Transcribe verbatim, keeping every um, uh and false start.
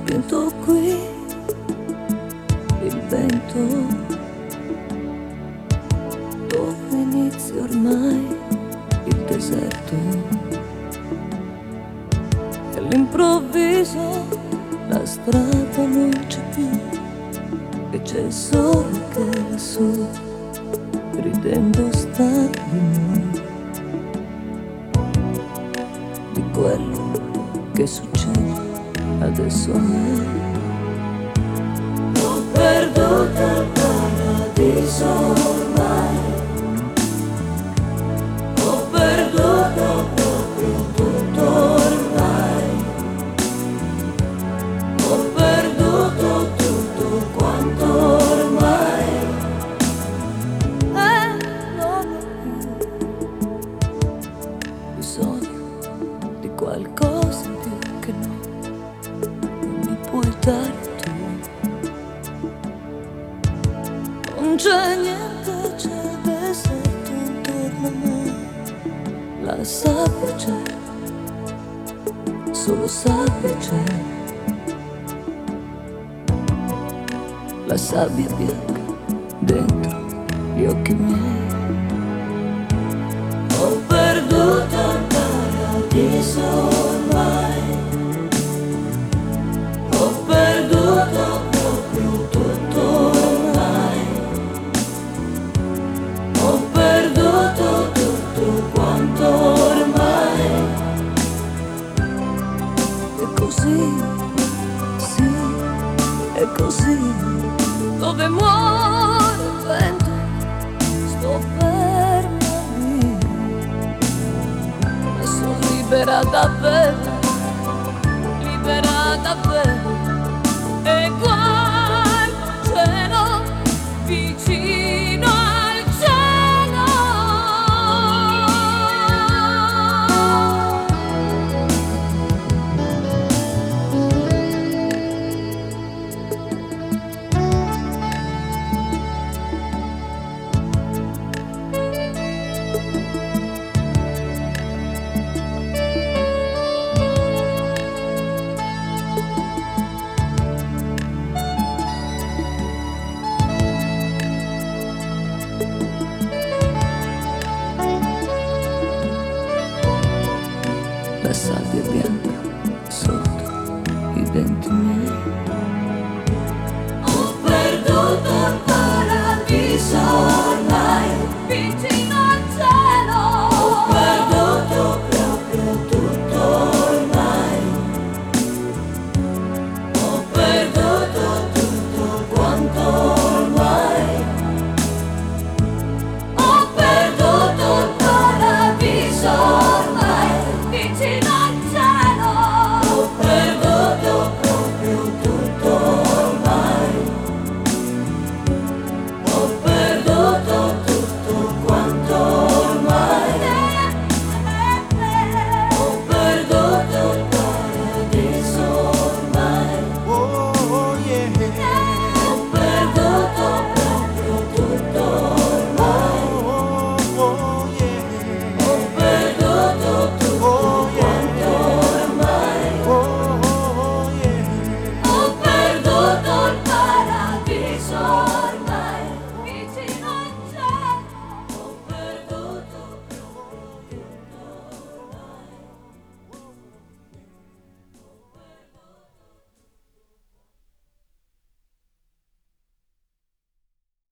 spinto qui il vento, dove inizia ormai il deserto, e all'improvviso la strada non c'è più e c'è il sole che lassù ridendo sta di noi, di quello che succede adesso a me. Ho perduto il paradiso ormai, ho perduto proprio tutto ormai, ho perduto tutto quanto ormai, e non ho più bisogno di qualcosa in più che no, non mi puoi dare tu. Non c'è niente, c'è il deserto intorno a me, la sabbia c'è, solo sabbia c'è, la sabbia bianca dentro gli occhi miei. Ho perduto il paradiso ormai, ho perduto proprio tutto ormai, ho perduto tutto quanto ormai, e così, sì, è così, dove muore il vento sto ferma lì, ma sono libera davvero, libera davvero, e guardo il cielo vicino al cielo. La sabbia bianca sotto i denti miei.